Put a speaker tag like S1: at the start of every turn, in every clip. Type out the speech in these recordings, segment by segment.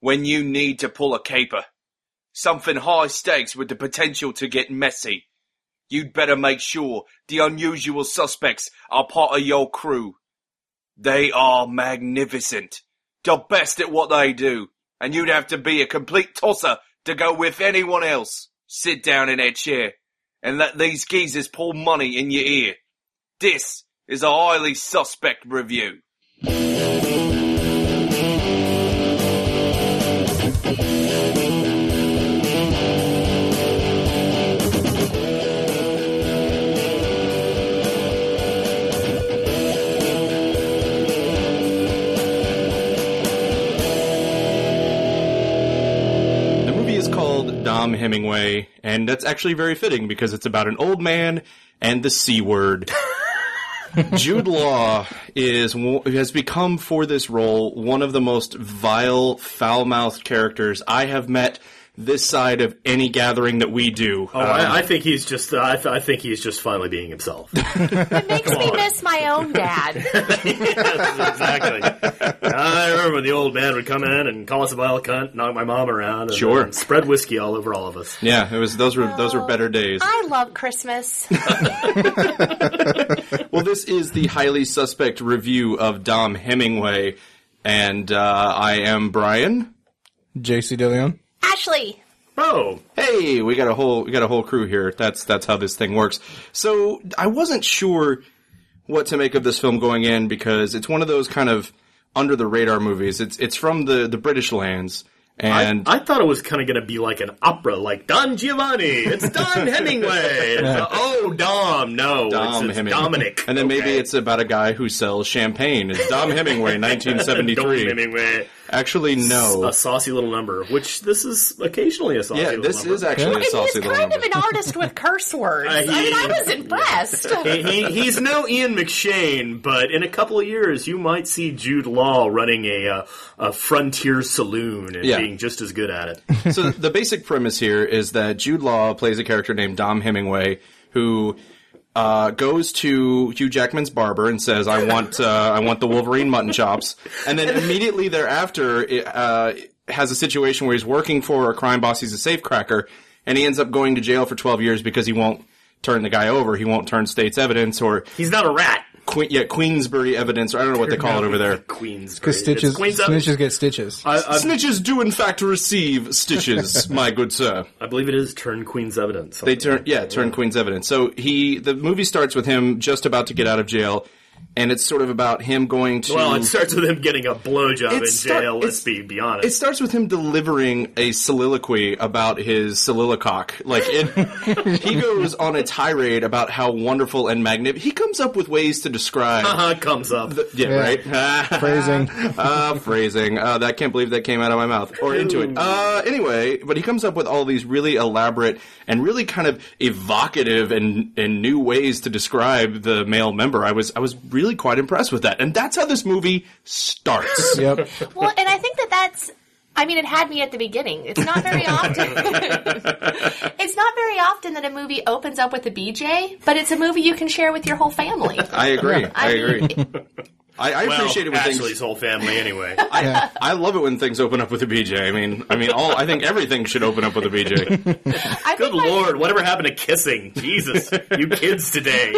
S1: when you need to pull a caper. Something high stakes with the potential to get messy. You'd better make sure the unusual suspects are part of your crew. They are magnificent, the best at what they do, and you'd have to be a complete tosser to go with anyone else. Sit down in that chair and let these geezers pull money in your ear. This is a highly suspect review.
S2: Dom Hemingway, and that's actually very fitting because it's about an old man and the C word. Jude Law has become for this role one of the most vile, foul-mouthed characters I have met this side of any gathering that we do.
S3: I think he's just. I think he's just finally being himself.
S4: It makes me miss my own dad.
S3: Yes, exactly. I remember when the old man would come in and call us a vile cunt, knock my mom around, and spread whiskey all over all of us.
S2: Yeah, it was. Those were better days.
S4: I love Christmas.
S2: Well, this is the highly suspect review of Dom Hemingway, and I am Brian.
S5: JC DeLeon.
S4: Ashley.
S3: Oh,
S2: hey, we got a whole crew here. That's how this thing works. So I wasn't sure what to make of this film going in because it's one of those kind of under the radar movies. It's from the British lands. And
S3: I thought it was kind of going to be like an opera, like Don Giovanni. It's Don Hemingway. Dom. No, it's Dominic.
S2: And then maybe it's about a guy who sells champagne. It's Dom Hemingway, 1973.
S3: Dom Hemingway.
S2: Actually, no.
S3: A saucy little number, which this is occasionally a saucy little number.
S2: Yeah, this is actually a saucy little number.
S4: He's kind of an artist with curse words. I was impressed.
S3: He's no Ian McShane, but in a couple of years, you might see Jude Law running a frontier saloon and being just as good at it.
S2: So the basic premise here is that Jude Law plays a character named Dom Hemingway who goes to Hugh Jackman's barber and says, I want the Wolverine mutton chops. And then immediately thereafter, has a situation where he's working for a crime boss. He's a safecracker, and he ends up going to jail for 12 years because he won't turn the guy over. He won't turn state's evidence, or
S3: he's not a rat.
S2: Queensbury evidence, or I don't know what they call it over there.
S3: Queensbury.
S5: Because snitches get stitches.
S2: Snitches do in fact receive stitches, my good sir.
S3: I believe it is turn Queen's evidence.
S2: They turn Queen's evidence. So the movie starts with him just about to get out of jail, and it's sort of about him going to...
S3: Well, it starts with him getting a blowjob in jail, let's be honest.
S2: It starts with him delivering a soliloquy about his soliloquy. He goes on a tirade about how wonderful and magnificent... He comes up with ways to describe... Right?
S5: Phrasing.
S2: Phrasing. I can't believe that came out of my mouth. Or into it. Anyway, but he comes up with all these really elaborate and really kind of evocative and new ways to describe the male member. I was really quite impressed with that. And that's how this movie starts.
S5: Yep.
S4: Well, and I think that's... I mean, it had me at the beginning. It's not very often. It's not very often that a movie opens up with a BJ, but it's a movie you can share with your whole family.
S2: I agree. I agree. I appreciate it with
S3: Ashley's whole family anyway.
S2: I love it when things open up with a BJ. I think everything should open up with a BJ.
S3: Good Lord, whatever happened to kissing? Jesus, you kids today.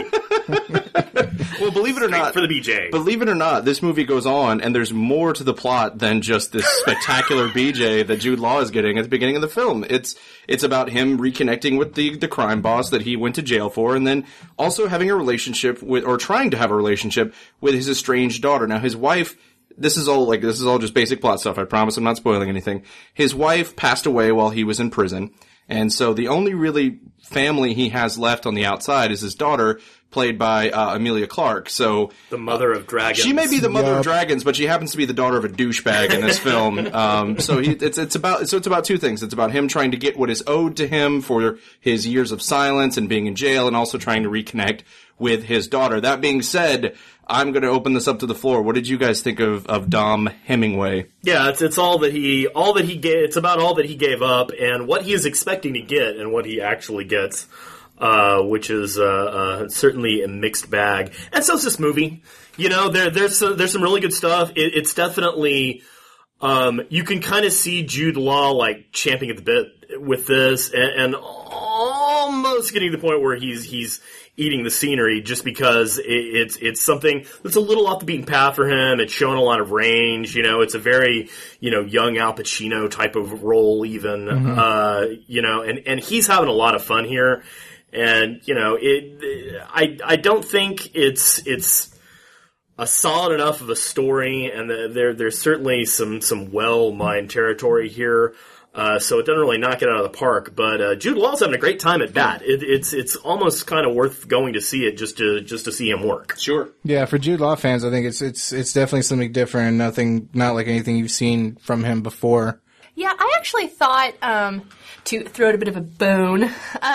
S2: Well, believe it or not,
S3: for the BJ.
S2: Believe it or not, this movie goes on, and there's more to the plot than just this spectacular BJ that Jude Law is getting at the beginning of the film. It's about him reconnecting with the crime boss that he went to jail for, and then also having a relationship with, or trying to have a relationship with his estranged daughter. Now, his wife, this is all just basic plot stuff. I promise I'm not spoiling anything. His wife passed away while he was in prison, and so the only really family he has left on the outside is his daughter, played by Emilia Clarke. So
S3: the mother of dragons.
S2: She may be the mother of dragons, but she happens to be the daughter of a douchebag in this film. It's about two things. It's about him trying to get what is owed to him for his years of silence and being in jail, and also trying to reconnect with his daughter. That being said, I'm going to open this up to the floor. What did you guys think of Dom Hemingway?
S3: Yeah, it's all that he gave. It's about all that he gave up and what he is expecting to get and what he actually gets. Which is certainly a mixed bag, and so is this movie. You know, there's some really good stuff. It's definitely You can kind of see Jude Law like champing at the bit with this, and almost getting to the point where he's eating the scenery, just because it's something that's a little off the beaten path for him. It's showing a lot of range. It's a very young Al Pacino type of role, even. And he's having a lot of fun here, and I don't think it's a solid enough of a story, and there's certainly some well-mined territory here. So it doesn't really knock it out of the park, but Jude Law's having a great time at bat. It's almost kind of worth going to see it just to see him work.
S2: Sure.
S5: Yeah, for Jude Law fans, I think it's definitely something different. Not like anything you've seen from him before.
S4: Yeah, I actually thought, to throw it a bit of a bone,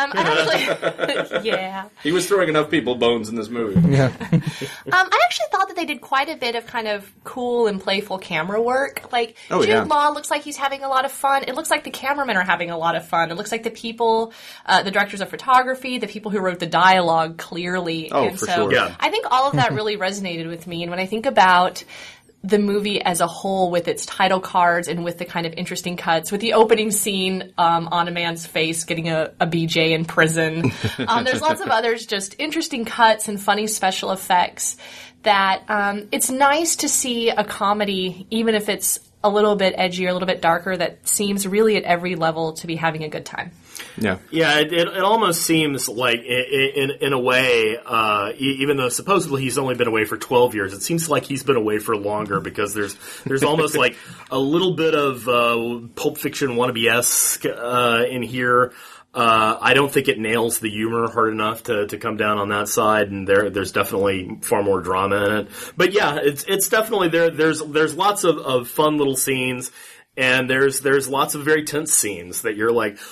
S4: yeah.
S2: He was throwing enough people bones in this movie.
S5: Yeah.
S4: I actually thought that they did quite a bit of kind of cool and playful camera work. Like, Jude Law looks like he's having a lot of fun. It looks like the cameramen are having a lot of fun. It looks like the people, the directors of photography, the people who wrote the dialogue clearly.
S2: Sure. Yeah.
S4: I think all of that really resonated with me. And when I think about the movie as a whole, with its title cards and with the kind of interesting cuts, with the opening scene on a man's face getting a BJ in prison. There's lots of others, just interesting cuts and funny special effects that it's nice to see a comedy, even if it's a little bit edgy or a little bit darker, that seems really at every level to be having a good time.
S2: Yeah.
S3: Yeah, it almost seems like, in a way, even though supposedly he's only been away for 12 years, it seems like he's been away for longer, because there's almost like a little bit of Pulp Fiction wannabe-esque in here. I don't think it nails the humor hard enough to come down on that side, and there's definitely far more drama in it. But yeah, it's definitely there. There's lots of fun little scenes, and there's lots of very tense scenes that you're like,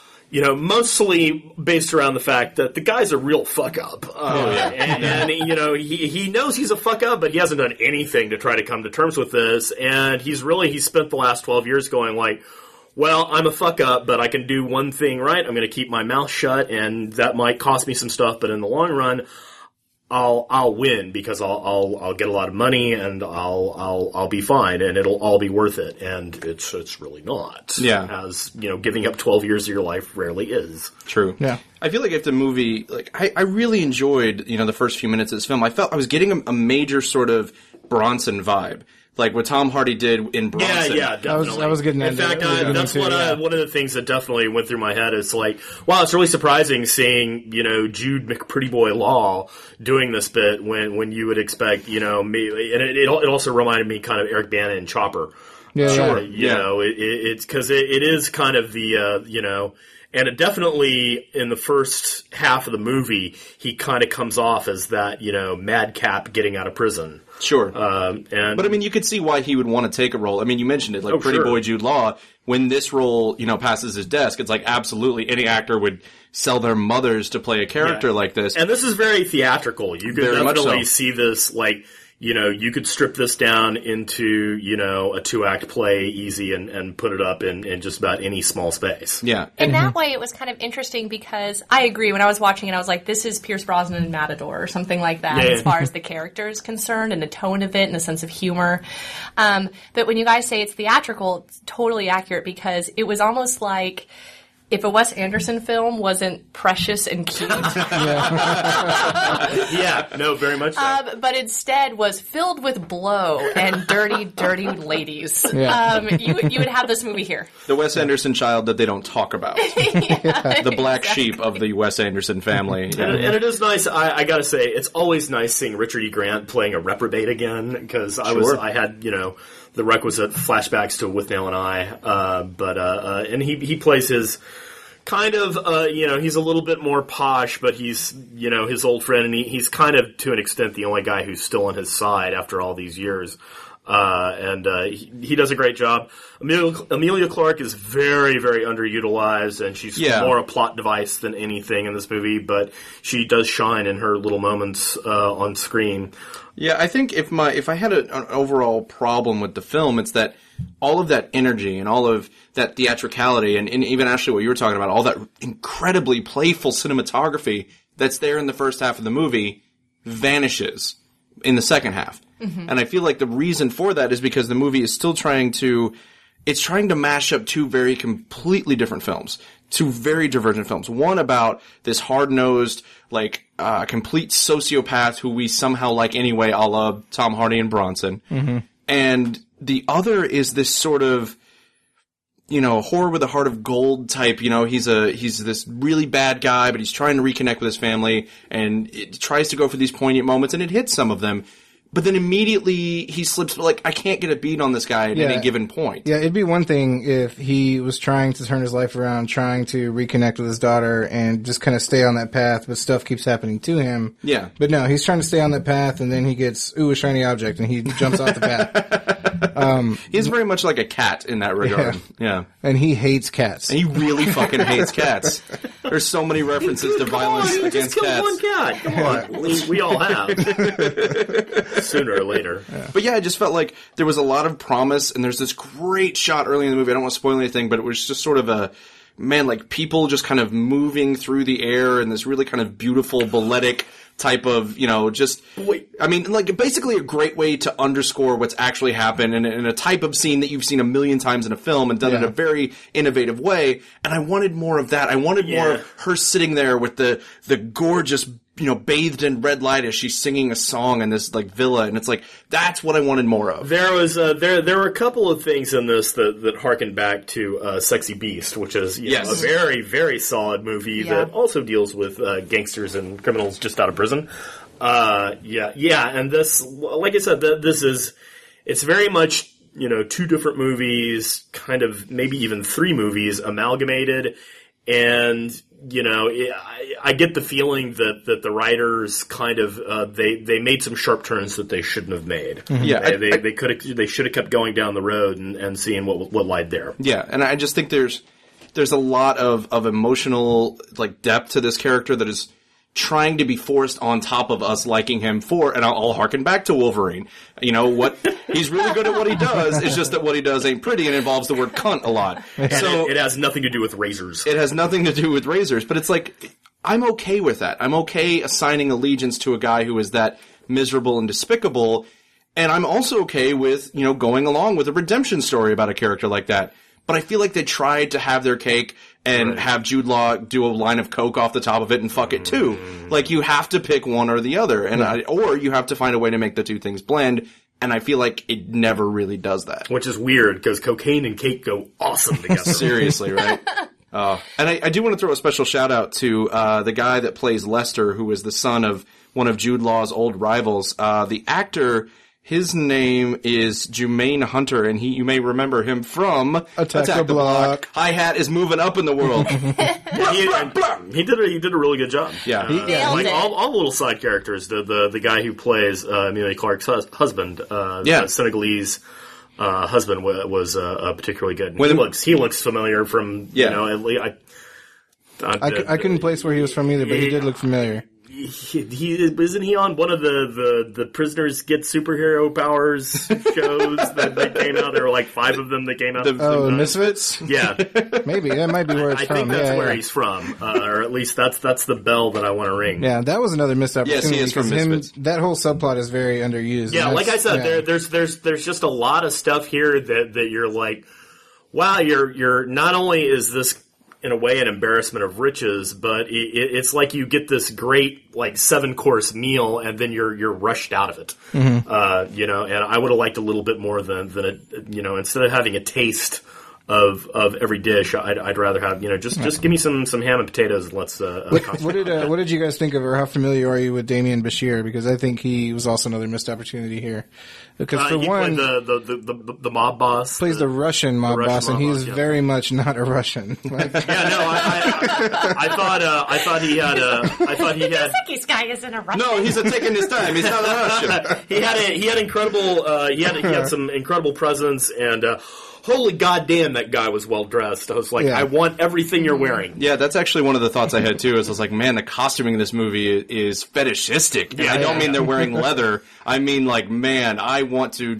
S3: mostly based around the fact that the guy's a real fuck up. And he knows he's a fuck up, but he hasn't done anything to try to come to terms with this. And he's spent the last 12 years going like, well, I'm a fuck up, but I can do one thing right. I'm going to keep my mouth shut, and that might cost me some stuff, but in the long run, I'll win, because I'll get a lot of money, and I'll be fine, and it'll all be worth it. And it's really not.
S2: Yeah.
S3: As giving up 12 years of your life rarely is.
S2: True.
S5: Yeah.
S2: I feel like if the movie, I really enjoyed, the first few minutes of this film. I felt I was getting a major sort of Bronson vibe. Like what Tom Hardy did in Bronson.
S3: Yeah, definitely.
S5: I was getting
S3: in fact, that's one of the things that definitely went through my head. Is like, wow, it's really surprising seeing, Jude McPrettyboy Law doing this bit when you would expect, me. And it also reminded me kind of Eric Bana and Chopper.
S5: Yeah, sure.
S3: It's because it is kind of the, and it definitely, in the first half of the movie, he kind of comes off as that, madcap getting out of prison.
S2: Sure.
S3: But
S2: I mean, you could see why he would want to take a role. I mean, you mentioned it, like Pretty Boy Jude Law. When this role, passes his desk, it's like absolutely any actor would sell their mothers to play a character like this.
S3: And this is very theatrical. You could definitely see this, like, you could strip this down into, a 2-act play easy and put it up in just about any small space.
S2: Yeah.
S4: In that way, it was kind of interesting, because I agree. When I was watching it, I was like, this is Pierce Brosnan in Matador or something like that, as far as the character is concerned and the tone of it and the sense of humor. But when you guys say it's theatrical, it's totally accurate, because it was almost like if a Wes Anderson film wasn't precious and cute.
S3: Yeah, no, very much so.
S4: But instead was filled with blow and dirty, dirty ladies.
S5: Yeah.
S4: You would have this movie here.
S2: The Wes Anderson child that they don't talk about. The black sheep of the Wes Anderson family. Yeah.
S3: And it is nice, I gotta say, it's always nice seeing Richard E. Grant playing a reprobate again, because I had, the requisite flashbacks to With Nail and I, and he plays his kind of, he's a little bit more posh, but he's, his old friend, and he's kind of, to an extent, the only guy who's still on his side after all these years. He does a great job. Emilia Clarke is very, very underutilized, and she's more a plot device than anything in this movie, but she does shine in her little moments on screen.
S2: Yeah, I think if I had an overall problem with the film, it's that all of that energy and all of that theatricality, and even actually what you were talking about, all that incredibly playful cinematography that's there in the first half of the movie vanishes in the second half. And I feel like the reason for that is because the movie is still trying to mash up two very completely different films. Two very divergent films. One about this hard-nosed, like, complete sociopath who we somehow like anyway, a la Tom Hardy and Bronson. And the other is this sort of, horror with a heart of gold type. He's this really bad guy, but he's trying to reconnect with his family, and it tries to go for these poignant moments, and it hits some of them. But then immediately he slips, like, I can't get a beat on this guy at any given point.
S5: Yeah, it'd be one thing if he was trying to turn his life around, trying to reconnect with his daughter and just kind of stay on that path, but stuff keeps happening to him.
S2: Yeah.
S5: But no, he's trying to stay on that path, and then he gets, a shiny object, and he jumps off the path.
S2: He's very much like a cat in that regard. Yeah.
S5: And he hates cats.
S2: And he really fucking hates cats. There's so many references to violence against cats.
S3: One cat. Come on. We all have. Sooner or later.
S2: Yeah. But yeah, I just felt like there was a lot of promise, and there's this great shot early in the movie. I don't want to spoil anything, but it was just sort of like people just kind of moving through the air in this really kind of beautiful, balletic type of, basically a great way to underscore what's actually happened in a type of scene that you've seen a million times in a film and done in a very innovative way. And I wanted more of that. I wanted more of her sitting there with the gorgeous, bathed in red light as she's singing a song in this, like, villa. And it's like, that's what I wanted more of.
S3: There was, there were a couple of things in this that harken back to, Sexy Beast, which is, a very, very solid movie that also deals with, gangsters and criminals just out of prison. And this, like I said, it's very much, two different movies, kind of maybe even three movies amalgamated. And, I get the feeling that the writers kind of, they made some sharp turns that they shouldn't have made.
S2: Yeah.
S3: They should have kept going down the road and seeing what lied there.
S2: Yeah. And I just think there's a lot of emotional, like, depth to this character that is trying to be forced on top of us liking him and I'll harken back to Wolverine. He's really good at what he does, it's just that what he does ain't pretty and involves the word cunt a lot.
S3: And so it has nothing to do with razors.
S2: It has nothing to do with razors, but it's like, I'm okay with that. I'm okay assigning allegiance to a guy who is that miserable and despicable, and I'm also okay with, going along with a redemption story about a character like that. But I feel like they tried to have their cake and have Jude Law do a line of coke off the top of it and fuck it too. Like, you have to pick one or the other, or you have to find a way to make the two things blend. And I feel like it never really does that.
S3: Which is weird, because cocaine and cake go awesome together.
S2: Seriously, right? And I do want to throw a special shout out to the guy that plays Lester, who is the son of one of Jude Law's old rivals. The actor, his name is Jermaine Hunter, and you may remember him from
S5: Attack the Block.
S2: Hi-Hat is moving up in the world.
S3: He did a really good job.
S2: Yeah.
S3: Like all the little side characters, the guy who plays Emilia Clarke's husband, Senegalese husband was particularly good. He looks familiar from
S5: I couldn't place where he was from either, but he did look familiar.
S3: Isn't he on one of the prisoners get superhero powers shows that came out? There were like 5 of them that came out.
S5: Misfits?
S3: Yeah,
S5: maybe that might be where it's from.
S3: I think that's where he's from, or at least that's the bell that I want to ring.
S5: Yeah, that was another missed opportunity.
S2: Yes, he is from Misfits.
S5: That whole subplot is very underused.
S3: Yeah, like I said, there's just a lot of stuff here that you're like, wow, you're not only is this in a way an embarrassment of riches, but it's like you get this great, like, 7-course meal and then you're rushed out of it. And I would have liked a little bit more than instead of having a taste of every dish, I'd rather have, just give me some ham and potatoes and let's,
S5: what did you guys think of, or how familiar are you with Damian Bashir? Because I think he was also another missed opportunity here. Because for
S3: he
S5: one,
S3: played the mob boss.
S5: Plays the Russian mob boss, and he's very much not a Russian.
S3: I thought he had.
S4: This guy isn't a Russian.
S2: No, he's taking his time. He's not a Russian.
S3: He had incredible. He had some incredible presence and. Holy goddamn, that guy was well dressed. I was like, I want everything you're wearing.
S2: Yeah, that's actually one of the thoughts I had too. Is I was like, man, the costuming in this movie is fetishistic. And I don't mean they're wearing leather. I mean, like, man, I want to just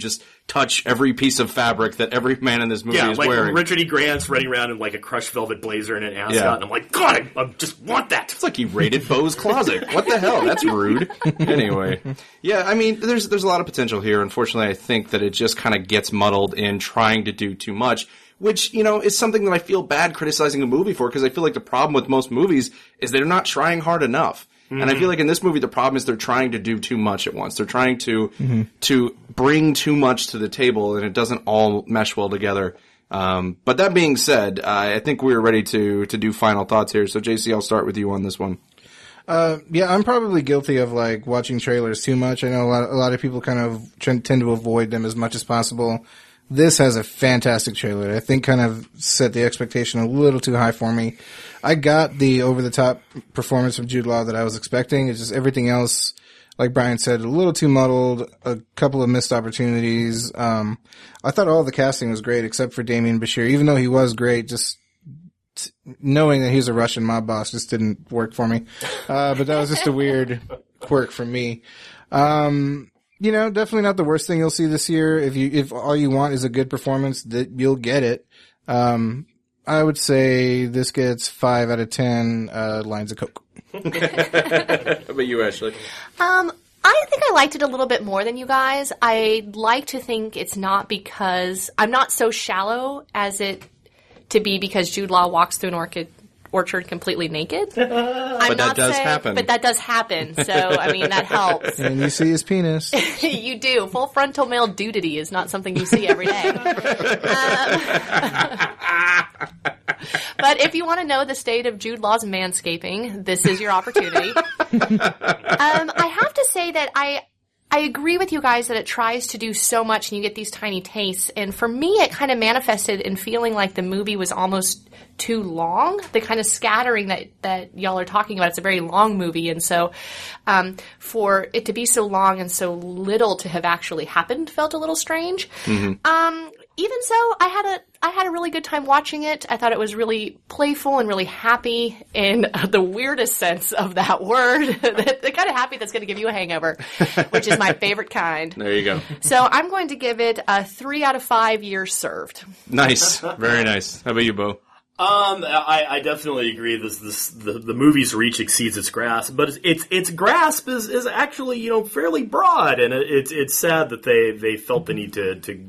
S2: touch every piece of fabric that every man in this movie is
S3: like
S2: wearing.
S3: Richard E. Grant's running around in like a crushed velvet blazer and an ascot,
S2: Yeah.
S3: and I'm like, God, I just want that.
S2: It's like he raided Bo's closet. What the hell? That's rude. Anyway. Yeah, I mean, there's a lot of potential here. Unfortunately, I think that it just kind of gets muddled in trying to do too much, which, is something that I feel bad criticizing a movie for, because I feel like the problem with most movies is they're not trying hard enough. Mm-hmm. And I feel like in this movie, the problem is they're trying to do too much at once. They're trying to bring too much to the table, and it doesn't all mesh well together. But that being said, I think we're ready to do final thoughts here. So, JC, I'll start with you on this one.
S5: Yeah, I'm probably guilty of like watching trailers too much. I know a lot of people kind of tend to avoid them as much as possible. This has a fantastic trailer. I think kind of set the expectation a little too high for me. I got the over-the-top performance from Jude Law that I was expecting. It's just everything else, like Brian said, a little too muddled, a couple of missed opportunities. I thought all the casting was great except for Damian Bashir. Even though he was great, just knowing that he's a Russian mob boss just didn't work for me. But that was just a weird quirk for me. Definitely not the worst thing you'll see this year. If all you want is a good performance, that you'll get it. I would say this gets 5 out of 10 lines of Coke.
S2: How about you, Ashley?
S4: I think I liked it a little bit more than you guys. I like to think it's not because I'm not so shallow as it to be because Jude Law walks through an orchard completely naked.
S2: But that does happen.
S4: But that does happen. So, I mean, that helps.
S5: And you see his penis.
S4: You do. Full frontal male nudity is not something you see every day. But if you want to know the state of Jude Law's manscaping, this is your opportunity. I have to say that I agree with you guys that it tries to do so much and you get these tiny tastes. And for me, it kind of manifested in feeling like the movie was almost too long. The kind of scattering that y'all are talking about, it's a very long movie. And so for it to be so long and so little to have actually happened felt a little strange. Mm-hmm. Even so, I had a really good time watching it. I thought it was really playful and really happy in the weirdest sense of that word. The kind of happy that's going to give you a hangover, which is my favorite kind.
S2: There you go.
S4: So I'm going to give it a 3 out of 5 years served.
S2: Nice. Very nice. How about you, Bo?
S3: I definitely agree. The movie's reach exceeds its grasp, but its grasp is actually fairly broad, and it's sad that they felt the need to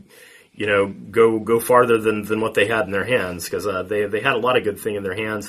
S3: go farther than what they had in their hands, because they had a lot of good thing in their hands.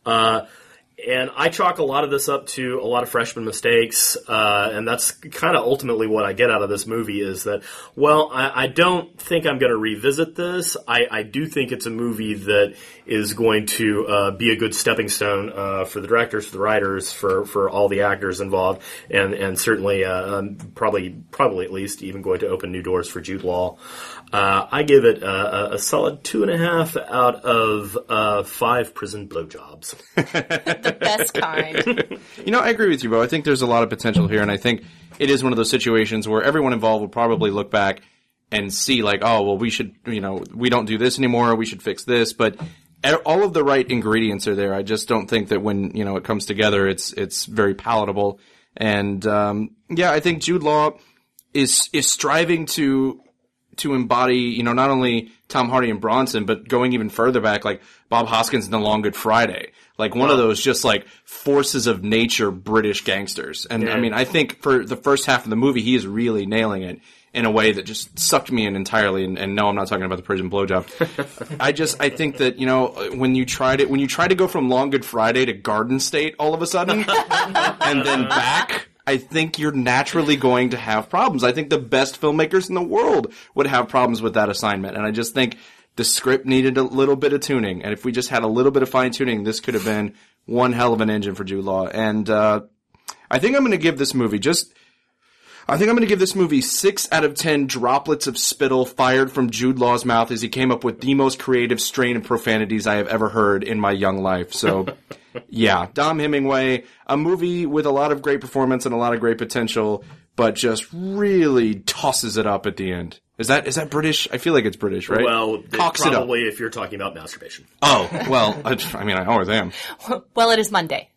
S3: And I chalk a lot of this up to a lot of freshman mistakes, and that's kind of ultimately what I get out of this movie is that, well, I don't think I'm going to revisit this. I do think it's a movie that is going to be a good stepping stone for the directors, for the writers, for all the actors involved, and certainly probably at least even going to open new doors for Jude Law. I give it a solid 2.5 out of 5 prison blowjobs.
S4: The best kind.
S2: I agree with you, Bo. I think there's a lot of potential here, and I think it is one of those situations where everyone involved will probably look back and see, like, oh, well, we should, we don't do this anymore, we should fix this, but all of the right ingredients are there. I just don't think that when, it comes together, it's very palatable. And, I think Jude Law is striving to embody, not only Tom Hardy and Bronson, but going even further back, like Bob Hoskins in The Long Good Friday. Like one of those just like forces of nature British gangsters. And I mean, I think for the first half of the movie, he is really nailing it in a way that just sucked me in entirely. And no, I'm not talking about the prison blowjob. I think that, when you try to go from Long Good Friday to Garden State all of a sudden and then back, I think you're naturally going to have problems. I think the best filmmakers in the world would have problems with that assignment. And I just think the script needed a little bit of tuning. And if we just had a little bit of fine tuning, this could have been one hell of an engine for Jude Law. And I think I'm going to give this movie 6 out of 10 droplets of spittle fired from Jude Law's mouth as he came up with the most creative strain of profanities I have ever heard in my young life. So, yeah, Dom Hemingway, a movie with a lot of great performance and a lot of great potential, but just really tosses it up at the end. Is that British? I feel like it's British, right?
S3: Well,
S2: Cocks it up.
S3: Probably if you're talking about masturbation.
S2: Oh, well, I mean, I always am.
S4: Well, it is Monday.